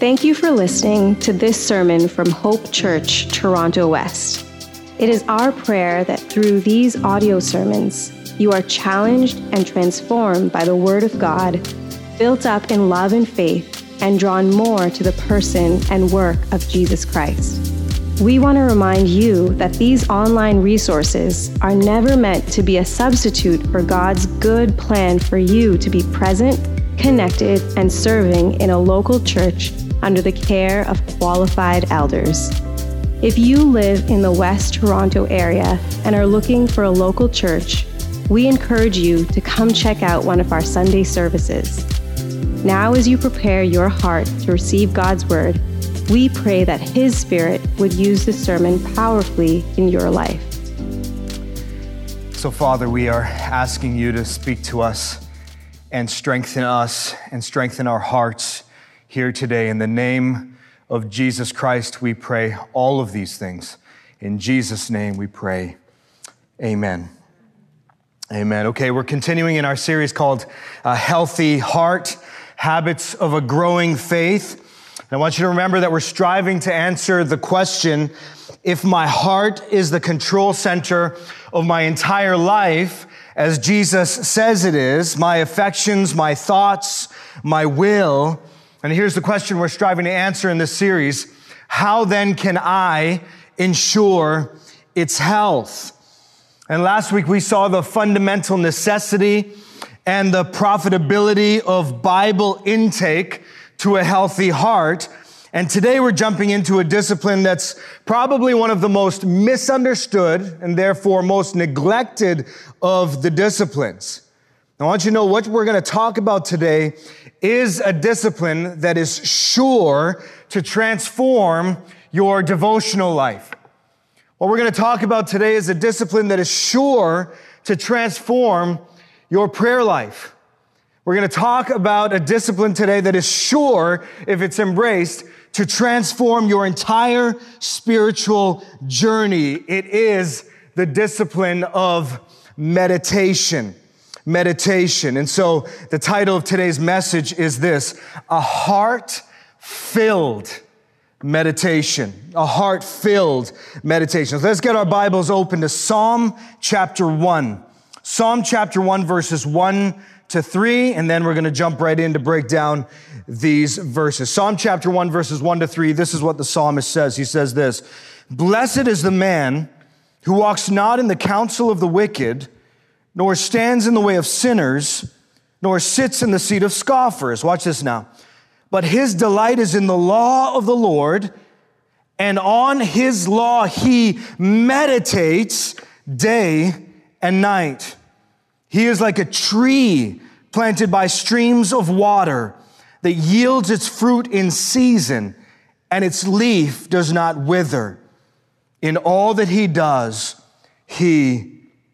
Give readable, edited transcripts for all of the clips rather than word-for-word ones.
Thank you for listening to this sermon from Hope Church, Toronto West. It is our prayer that through these audio sermons, you are challenged and transformed by the Word of God, built up in love and faith, and drawn more to the person and work of Jesus Christ. We want to remind you that these online resources are never meant to be a substitute for God's good plan for you to be present, connected, and serving in a local church under the care of qualified elders. If you live in the West Toronto area and are looking for a local church, we encourage you to come check out one of our Sunday services. Now, as you prepare your heart to receive God's Word, we pray that His Spirit would use this sermon powerfully in your life. So, Father, we are asking you to speak to us and strengthen our hearts here today. In the name of Jesus Christ, we pray all of these things. In Jesus' name we pray. Amen. Amen. Okay, we're continuing in our series called A Healthy Heart, Habits of a Growing Faith. And I want you to remember that we're striving to answer the question, if my heart is the control center of my entire life, as Jesus says it is, my affections, my thoughts, my will. And here's the question we're striving to answer in this series. How then can I ensure its health? And last week we saw the fundamental necessity and the profitability of Bible intake to a healthy heart. And today we're jumping into a discipline that's probably one of the most misunderstood and therefore most neglected of the disciplines. I want you to know what we're going to talk about today is a discipline that is sure to transform your devotional life. What we're going to talk about today is a discipline that is sure to transform your prayer life. We're going to talk about a discipline today that is sure, if it's embraced, to transform your entire spiritual journey. It is the discipline of meditation. Meditation. And so the title of today's message is this: a heart-filled meditation. A heart-filled meditation. So let's get our Bibles open to Psalm chapter 1. Psalm chapter 1, verses 1 to 3, and then we're going to jump right in to break down these verses. Psalm chapter 1, verses 1 to 3, this is what the psalmist says. He says this: "Blessed is the man who walks not in the counsel of the wicked, nor stands in the way of sinners, nor sits in the seat of scoffers." Watch this now. "But his delight is in the law of the Lord, and on his law he meditates day and night. He is like a tree planted by streams of water that yields its fruit in season, and its leaf does not wither. In all that he does, he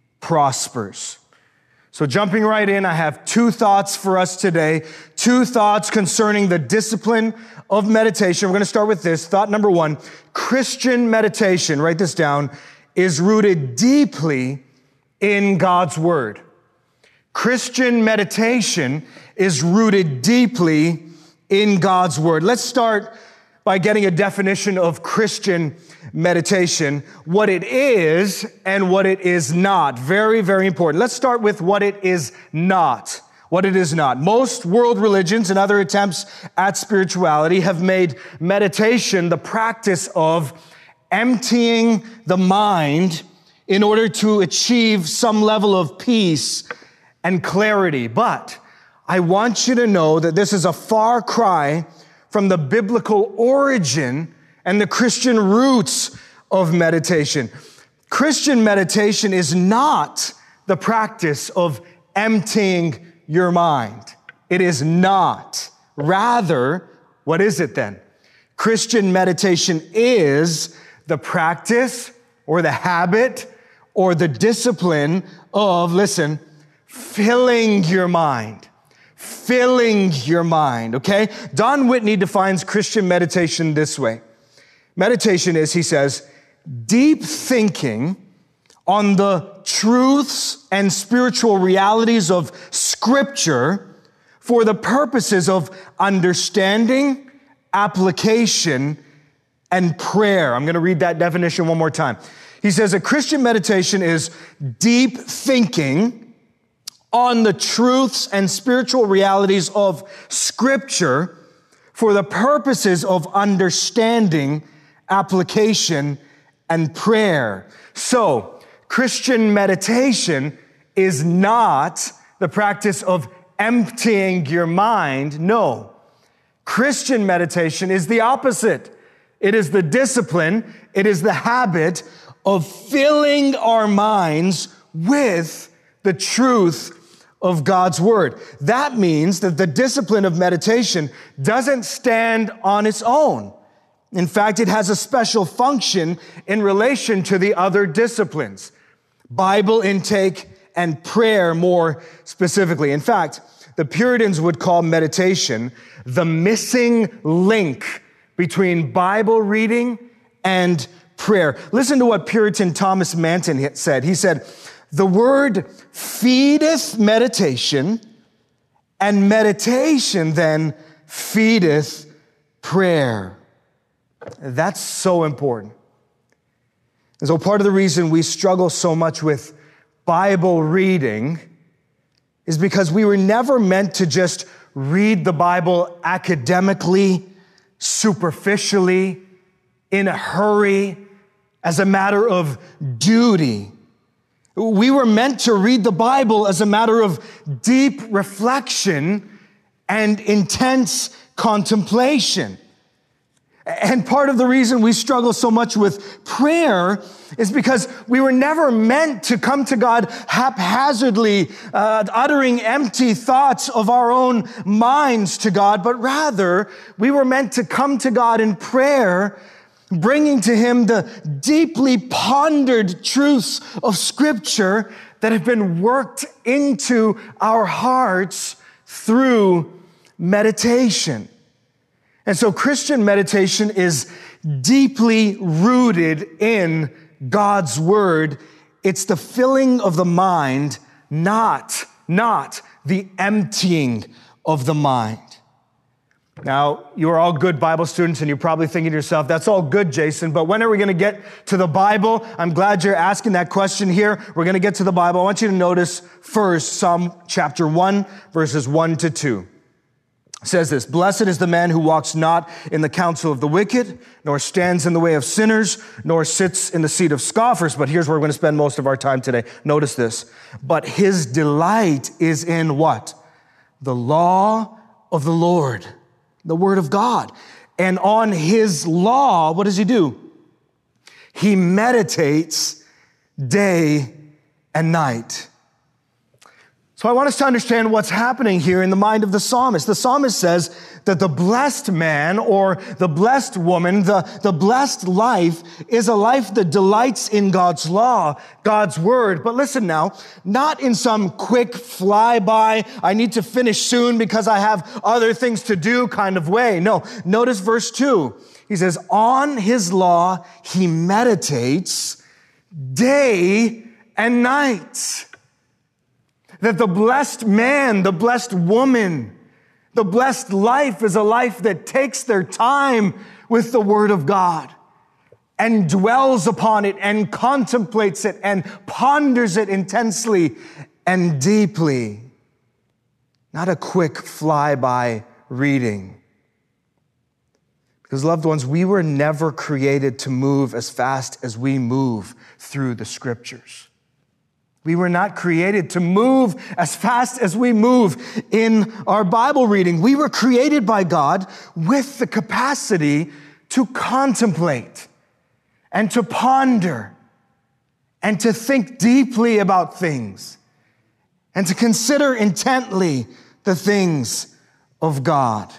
prospers." So jumping right in, I have two thoughts for us today. Two thoughts concerning the discipline of meditation. We're going to start with this. Thought number one: Christian meditation, write this down, is rooted deeply in God's Word. Christian meditation is rooted deeply in God's Word. Let's start by getting a definition of Christian meditation, what it is and what it is not. Very, very important. Let's start with what it is not. What it is not. Most world religions and other attempts at spirituality have made meditation the practice of emptying the mind in order to achieve some level of peace and clarity. But I want you to know that this is a far cry from the biblical origin and the Christian roots of meditation. Christian meditation is not the practice of emptying your mind. It is not. Rather, what is it then? Christian meditation is the practice or the habit or the discipline of, listen, filling your mind. Filling your mind, okay? Don Whitney defines Christian meditation this way. Meditation is, he says, deep thinking on the truths and spiritual realities of Scripture for the purposes of understanding application, and prayer. I'm going to read that definition one more time. He says a Christian meditation is deep thinking on the truths and spiritual realities of Scripture for the purposes of understanding, application, and prayer. So, Christian meditation is not the practice of emptying your mind. No. Christian meditation is the opposite. It is the discipline, it is the habit of filling our minds with the truth of God's Word. That means that the discipline of meditation doesn't stand on its own. In fact, it has a special function in relation to the other disciplines, Bible intake and prayer more specifically. In fact, the Puritans would call meditation the missing link between Bible reading and prayer. Listen to what Puritan Thomas Manton said. He said, "The word feedeth meditation, and meditation then feedeth prayer." That's so important. And so part of the reason we struggle so much with Bible reading is because we were never meant to just read the Bible academically, superficially, in a hurry, as a matter of duty. We were meant to read the Bible as a matter of deep reflection and intense contemplation. And part of the reason we struggle so much with prayer is because we were never meant to come to God haphazardly, uttering empty thoughts of our own minds to God, but rather we were meant to come to God in prayer, bringing to Him the deeply pondered truths of Scripture that have been worked into our hearts through meditation. And so Christian meditation is deeply rooted in God's Word. It's the filling of the mind, not the emptying of the mind. Now, you are all good Bible students, and you're probably thinking to yourself, that's all good, Jason, but when are we going to get to the Bible? I'm glad you're asking that question here. We're going to get to the Bible. I want you to notice first Psalm chapter 1, verses 1 to 2. It says this, "Blessed is the man who walks not in the counsel of the wicked, nor stands in the way of sinners, nor sits in the seat of scoffers." But here's where we're going to spend most of our time today. Notice this. "But his delight is in" what? "The law of the Lord," the Word of God. "And on his law," what does he do? "He meditates day and night." So I want us to understand what's happening here in the mind of the psalmist. The psalmist says that the blessed man or the blessed woman, the blessed life is a life that delights in God's law, God's Word. But listen now, not in some quick flyby, I need to finish soon because I have other things to do kind of way. No, notice verse 2. He says, "On his law he meditates day and night." That the blessed man, the blessed woman, the blessed life is a life that takes their time with the Word of God and dwells upon it and contemplates it and ponders it intensely and deeply. Not a quick flyby reading. Because, loved ones, we were never created to move as fast as we move through the Scriptures. We were not created to move as fast as we move in our Bible reading. We were created by God with the capacity to contemplate and to ponder and to think deeply about things and to consider intently the things of God.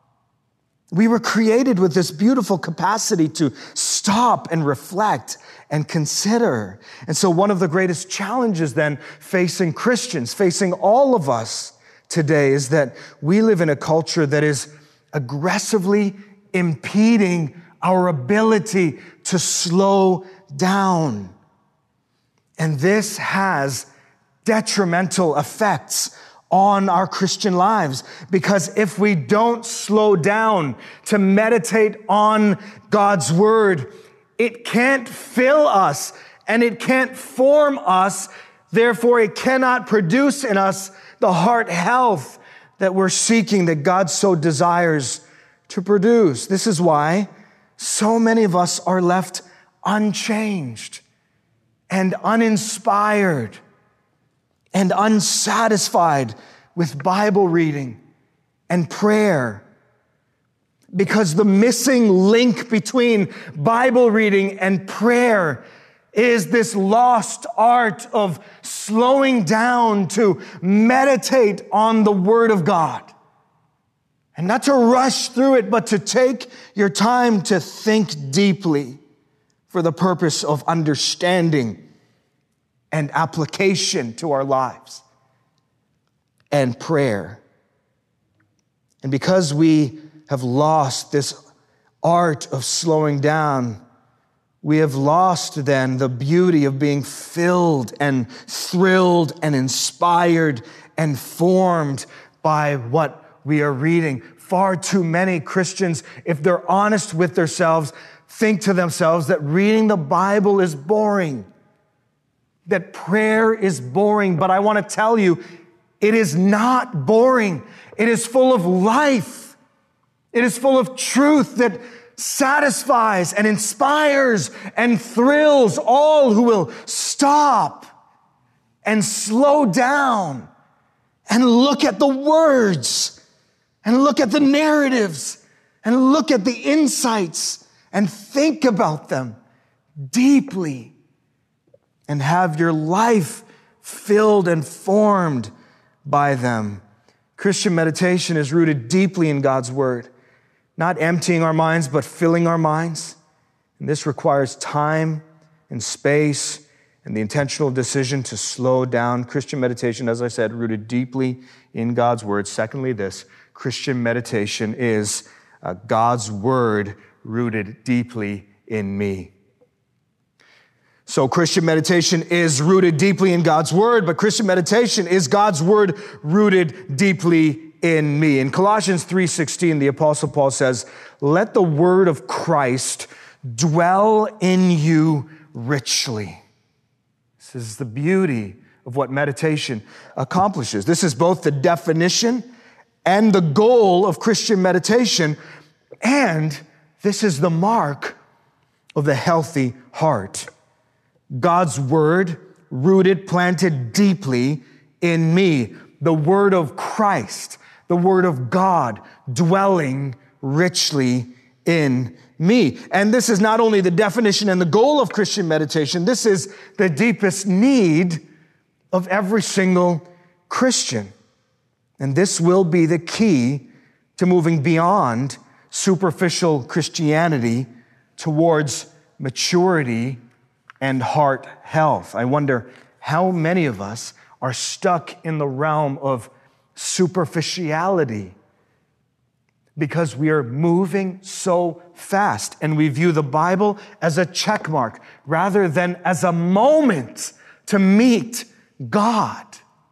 We were created with this beautiful capacity to stop and reflect and consider. And so one of the greatest challenges then facing Christians, facing all of us today, is that we live in a culture that is aggressively impeding our ability to slow down. And this has detrimental effects on our Christian lives. Because if we don't slow down to meditate on God's word, it can't fill us and it can't form us. Therefore, it cannot produce in us the heart health that we're seeking, that God so desires to produce. This is why so many of us are left unchanged and uninspired and unsatisfied with Bible reading and prayer. Because the missing link between Bible reading and prayer is this lost art of slowing down to meditate on the Word of God. And not to rush through it, but to take your time to think deeply for the purpose of understanding and application to our lives and prayer. And because we have lost this art of slowing down, we have lost then the beauty of being filled and thrilled and inspired and formed by what we are reading. Far too many Christians, if they're honest with themselves, think to themselves that reading the Bible is boring, that prayer is boring. But I want to tell you, it is not boring. It is full of life. It is full of truth that satisfies and inspires and thrills all who will stop and slow down and look at the words and look at the narratives and look at the insights and think about them deeply and have your life filled and formed by them. Christian meditation is rooted deeply in God's word, not emptying our minds, but filling our minds. And this requires time and space and the intentional decision to slow down. Christian meditation, as I said, rooted deeply in God's word. Secondly, this Christian meditation is God's word rooted deeply in me. So Christian meditation is rooted deeply in God's word, but Christian meditation is God's word rooted deeply in me. In Colossians 3:16, the Apostle Paul says, "Let the word of Christ dwell in you richly." This is the beauty of what meditation accomplishes. This is both the definition and the goal of Christian meditation, and this is the mark of the healthy heart. God's word rooted, planted deeply in me. The word of Christ, the word of God dwelling richly in me. And this is not only the definition and the goal of Christian meditation, this is the deepest need of every single Christian. And this will be the key to moving beyond superficial Christianity towards maturity and heart health. I wonder how many of us are stuck in the realm of superficiality because we are moving so fast and we view the Bible as a check mark rather than as a moment to meet God.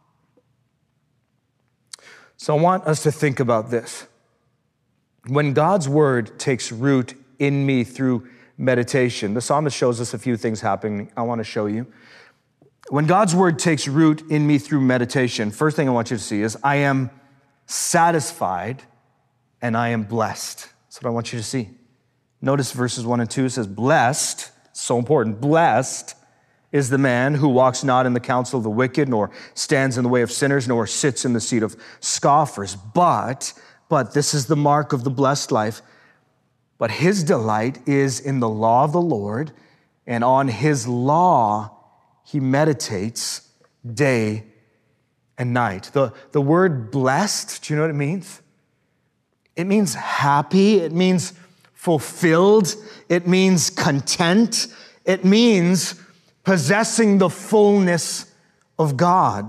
So I want us to think about this. When God's word takes root in me through meditation, the psalmist shows us a few things happening. I want to show you. When God's word takes root in me through meditation, first thing I want you to see is I am satisfied and I am blessed. That's what I want you to see. Notice verses 1 and 2. It says, blessed, so important, blessed is the man who walks not in the counsel of the wicked, nor stands in the way of sinners, nor sits in the seat of scoffers. But this is the mark of the blessed life. But his delight is in the law of the Lord, and on his law he meditates day and night. The word blessed, do you know what it means? It means happy. It means fulfilled. It means content. It means possessing the fullness of God.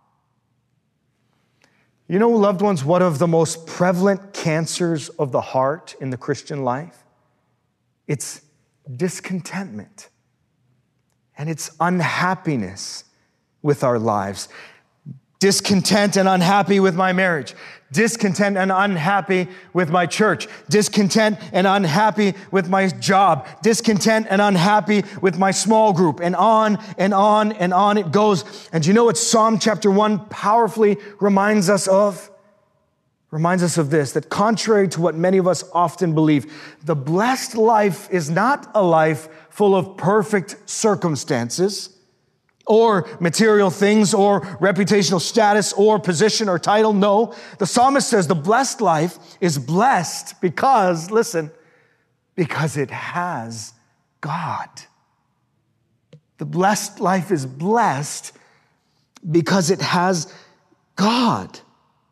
You know, loved ones, what of the most prevalent cancers of the heart in the Christian life? It's discontentment and it's unhappiness with our lives. discontent and unhappy with my marriage, discontent and unhappy with my church, discontent and unhappy with my job, discontent and unhappy with my small group, and on and on and on it goes. And do you know what Psalm chapter 1 powerfully reminds us of? Reminds us of this, that contrary to what many of us often believe, the blessed life is not a life full of perfect circumstances or material things or reputational status or position or title. No, the psalmist says the blessed life is blessed because, listen, because it has God. The blessed life is blessed because it has God.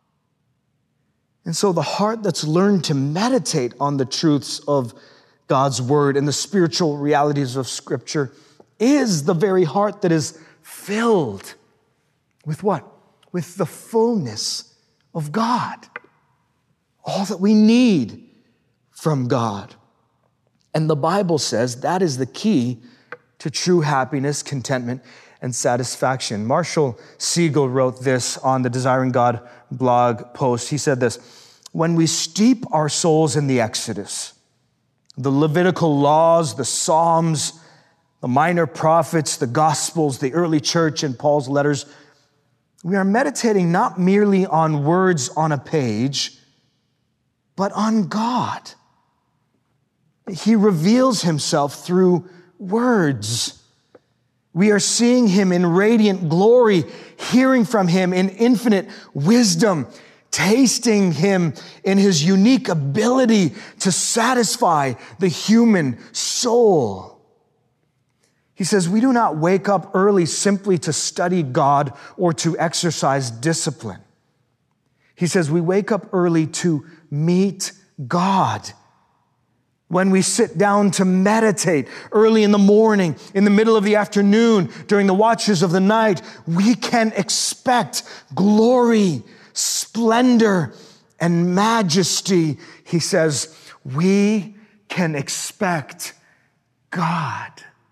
And so the heart that's learned to meditate on the truths of God's word and the spiritual realities of Scripture is the very heart that is filled with what? With the fullness of God. All that we need from God. And the Bible says that is the key to true happiness, contentment, and satisfaction. Marshall Siegel wrote this on the Desiring God blog post. He said this, when we steep our souls in the Exodus, the Levitical laws, the Psalms, the minor prophets, the Gospels, the early church, and Paul's letters, we are meditating not merely on words on a page, but on God. He reveals himself through words. We are seeing him in radiant glory, hearing from him in infinite wisdom, tasting him in his unique ability to satisfy the human soul. He says, we do not wake up early simply to study God or to exercise discipline. He says, we wake up early to meet God. When we sit down to meditate early in the morning, in the middle of the afternoon, during the watches of the night, we can expect glory, splendor, and majesty. He says, we can expect God.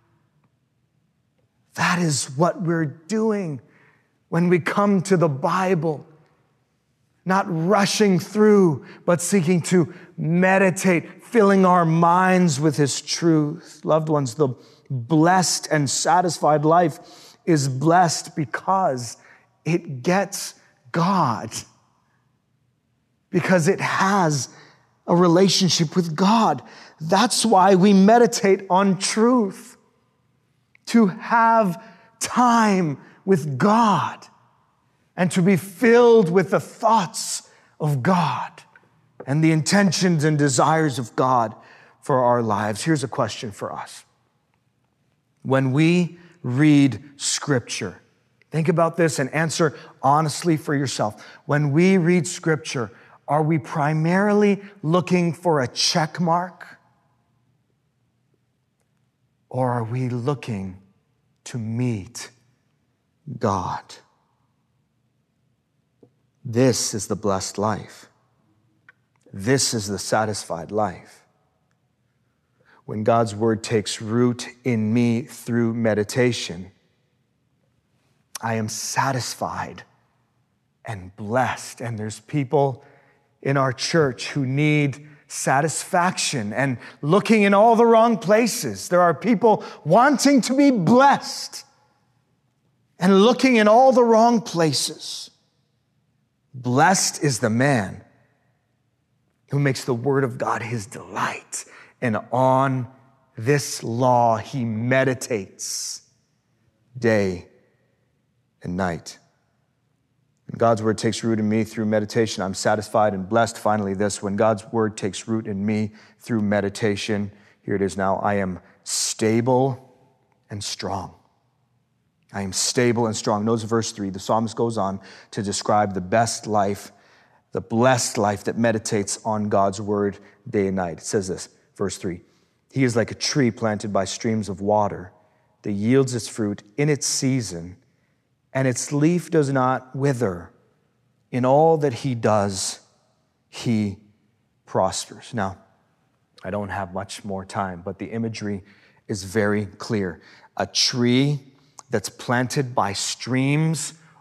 That is what we're doing when we come to the Bible. Not rushing through, but seeking to meditate, filling our minds with his truth. Loved ones, the blessed and satisfied life is blessed because it gets God. Because it has a relationship with God. That's why we meditate on truth. To have time with God. And to be filled with the thoughts of God and the intentions and desires of God for our lives. Here's a question for us. When we read Scripture, think about this and answer honestly for yourself. When we read Scripture, are we primarily looking for a check mark? Or are we looking to meet God? This is the blessed life. This is the satisfied life. When God's word takes root in me through meditation, I am satisfied and blessed. And there's people in our church who need satisfaction and looking in all the wrong places. There are people wanting to be blessed and looking in all the wrong places. Blessed is the man who makes the word of God his delight, and on this law he meditates day and night. When God's word takes root in me through meditation, I'm satisfied and blessed. Finally, this, when God's word takes root in me through meditation, here it is now, I am stable and strong. I am stable and strong. Notice verse 3. The psalmist goes on to describe the best life, the blessed life that meditates on God's word day and night. It says this, verse 3. He is like a tree planted by streams of water that yields its fruit in its season, and its leaf does not wither. In all that he does, he prospers. Now, I don't have much more time, but the imagery is very clear. A tree that's planted by streams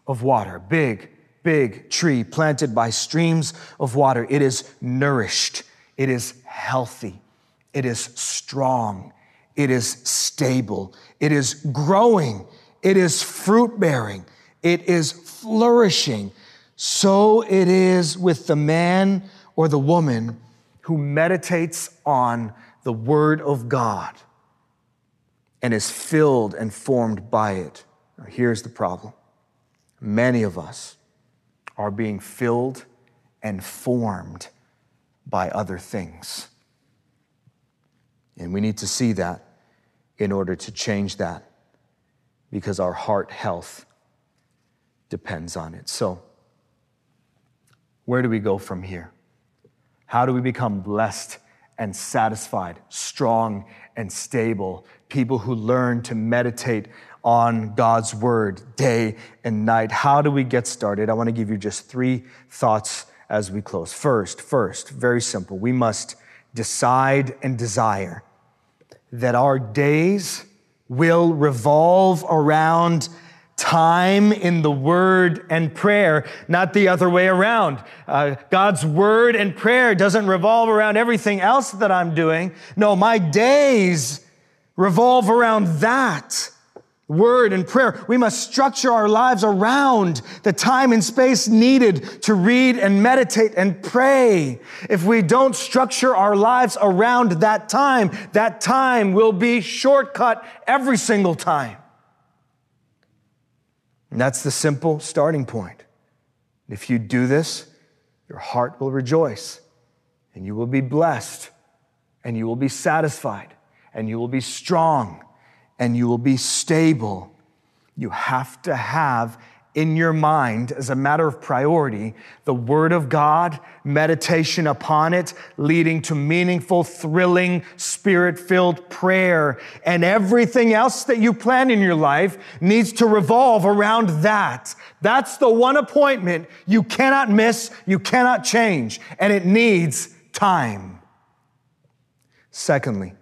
of water. Big tree planted by streams of water. It is nourished. It is healthy. It is strong. It is stable. It is growing. It is fruit-bearing. It is flourishing. So it is with the man or the woman who meditates on the Word of God and is filled and formed by it. Now, here's the problem. Many of us are being filled and formed by other things. And we need to see that in order to change that, because our heart health depends on it. So, where do we go from here? How do we become blessed and satisfied, strong and stable, people who learn to meditate on God's word day and night? How do we get started? I want to give you just 3 thoughts as we close. First, very simple. We must decide and desire that our days will revolve around time in the word and prayer, not the other way around. God's word and prayer doesn't revolve around everything else that I'm doing. No, my days revolve around that word and prayer. We must structure our lives around the time and space needed to read and meditate and pray. If we don't structure our lives around that time will be shortcut every single time. And that's the simple starting point. If you do this, your heart will rejoice, and you will be blessed, and you will be satisfied, and you will be strong, and you will be stable. You have to have in your mind, as a matter of priority, the Word of God, meditation upon it, leading to meaningful, thrilling, Spirit-filled prayer. And everything else that you plan in your life needs to revolve around that. That's the one appointment you cannot miss, you cannot change, and it needs time. Secondly,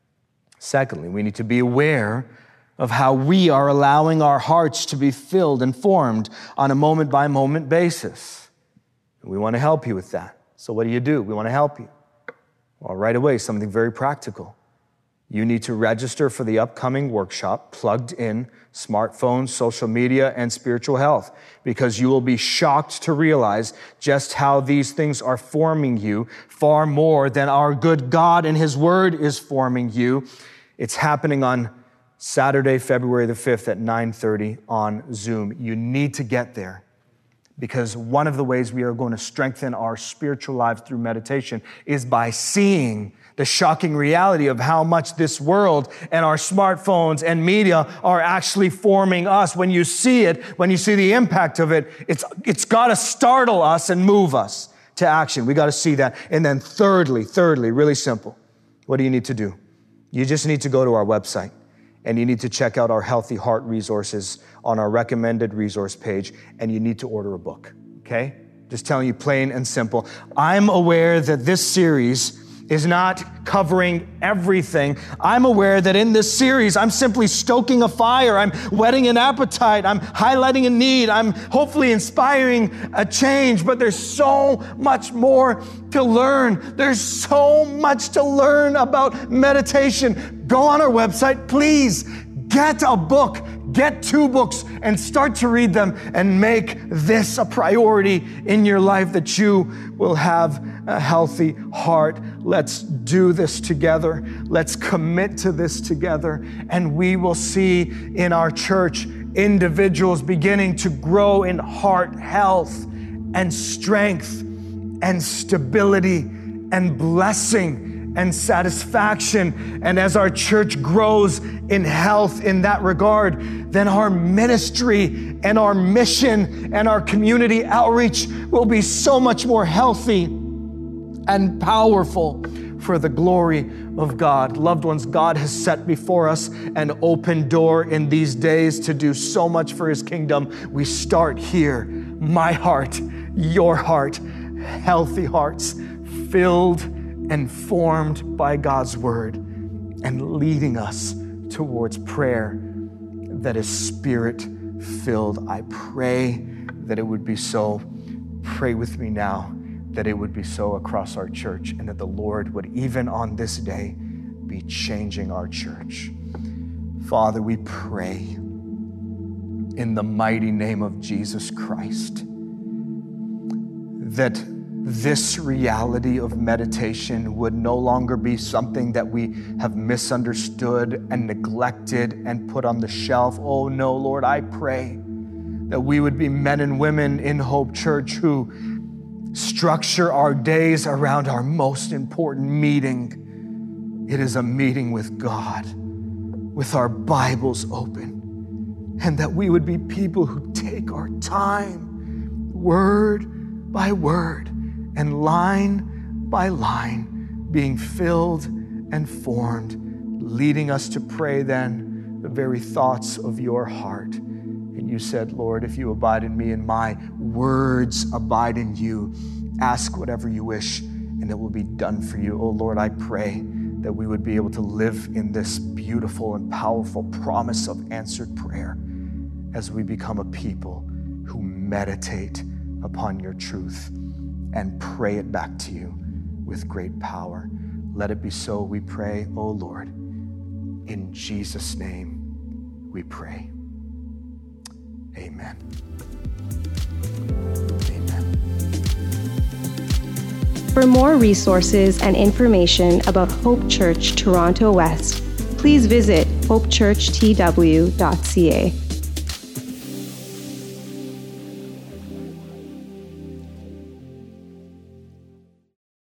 we need to be aware of how we are allowing our hearts to be filled and formed on a moment-by-moment basis. We want to help you with that. So what do? We want to help you. Well, right away, something very practical. You need to register for the upcoming workshop, Plugged In, Smartphones, Social Media, and Spiritual Health, because you will be shocked to realize just how these things are forming you far more than our good God and His Word is forming you. It's happening on Saturday, February the 5th at 9:30 on Zoom. You need to get there, because one of the ways we are going to strengthen our spiritual lives through meditation is by seeing the shocking reality of how much this world and our smartphones and media are actually forming us. When you see it, when you see the impact of it, it's got to startle us and move us to action. We got to see that. And then thirdly, really simple. What do you need to do? You just need to go to our website, and you need to check out our Healthy Heart resources on our recommended resource page, and you need to order a book, okay? Just telling you plain and simple. I'm aware that this series is not covering everything. I'm aware that in this series, I'm simply stoking a fire. I'm whetting an appetite. I'm highlighting a need. I'm hopefully inspiring a change, but there's so much more to learn. There's so much to learn about meditation. Go on our website, please. Get a book, get 2 books, and start to read them, and make this a priority in your life, that you will have a healthy heart. Let's do this together. Let's commit to this together, and we will see in our church individuals beginning to grow in heart health and strength and stability and blessing and satisfaction. And as our church grows in health in that regard, then our ministry and our mission and our community outreach will be so much more healthy and powerful for the glory of God. Loved ones, God has set before us an open door in these days to do so much for His kingdom. We start here. My heart, your heart, healthy hearts, filled and formed by God's word, and leading us towards prayer that is Spirit filled. I pray that it would be so. Pray with me now that it would be so across our church, and that the Lord would, even on this day, be changing our church. Father, we pray in the mighty name of Jesus Christ that this reality of meditation would no longer be something that we have misunderstood and neglected and put on the shelf. Oh no, Lord, I pray that we would be men and women in Hope Church who structure our days around our most important meeting. It is a meeting with God, with our Bibles open, and that we would be people who take our time, word by word, and line by line, being filled and formed, leading us to pray then the very thoughts of your heart. And you said, Lord, if you abide in me and my words abide in you, ask whatever you wish and it will be done for you. Oh Lord, I pray that we would be able to live in this beautiful and powerful promise of answered prayer as we become a people who meditate upon your truth and pray it back to you with great power. Let it be so, we pray, oh Lord. In Jesus' name we pray. Amen. Amen. For more resources and information about Hope Church Toronto West, please visit hopechurchtw.ca.